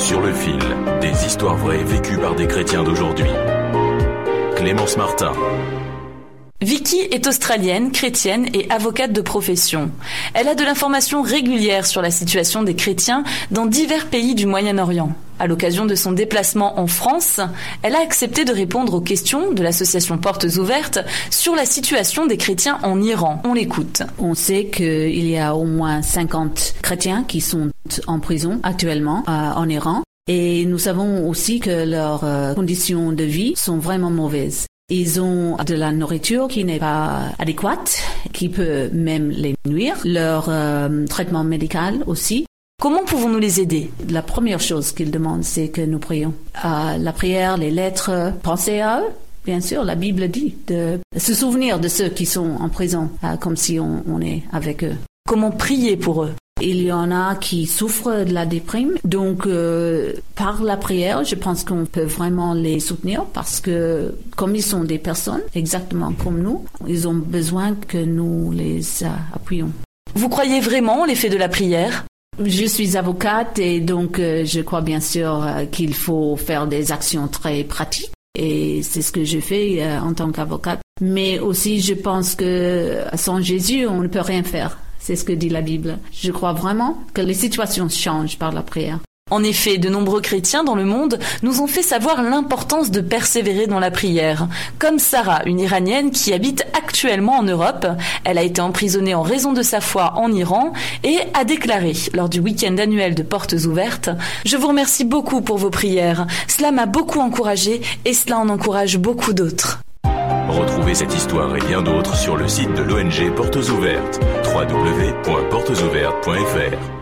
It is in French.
Sur le fil, des histoires vraies vécues par des chrétiens d'aujourd'hui. Clémence Martin. Vicky est australienne, chrétienne et avocate de profession. Elle a de l'information régulière sur la situation des chrétiens dans divers pays du Moyen-Orient. À l'occasion de son déplacement en France, elle a accepté de répondre aux questions de l'association Portes Ouvertes sur la situation des chrétiens en Iran. On l'écoute. On sait qu'il y a au moins 50 chrétiens qui sont en prison actuellement en Iran. Et nous savons aussi que leurs conditions de vie sont vraiment mauvaises. Ils ont de la nourriture qui n'est pas adéquate, qui peut même les nuire. Leur traitement médical aussi. Comment pouvons-nous les aider? La première chose qu'ils demandent, c'est que nous prions. La prière, les lettres, pensez à eux. Bien sûr, la Bible dit de se souvenir de ceux qui sont en prison, comme si on est avec eux. Comment prier pour eux? Il y en a qui souffrent de la déprime. Donc, par la prière, je pense qu'on peut vraiment les soutenir parce que, comme ils sont des personnes, exactement comme nous, ils ont besoin que nous les appuyons. Vous croyez vraiment l'effet de la prière? Je suis avocate et donc je crois bien sûr qu'il faut faire des actions très pratiques. Et c'est ce que je fais en tant qu'avocate. Mais aussi, je pense que sans Jésus, on ne peut rien faire. C'est ce que dit la Bible. Je crois vraiment que les situations changent par la prière. En effet, de nombreux chrétiens dans le monde nous ont fait savoir l'importance de persévérer dans la prière. Comme Sarah, une Iranienne qui habite actuellement en Europe. Elle a été emprisonnée en raison de sa foi en Iran et a déclaré lors du week-end annuel de Portes Ouvertes « Je vous remercie beaucoup pour vos prières. Cela m'a beaucoup encouragée et cela en encourage beaucoup d'autres. » Retrouvez cette histoire et bien d'autres sur le site de l'ONG Portes Ouvertes, www.portesouvertes.fr.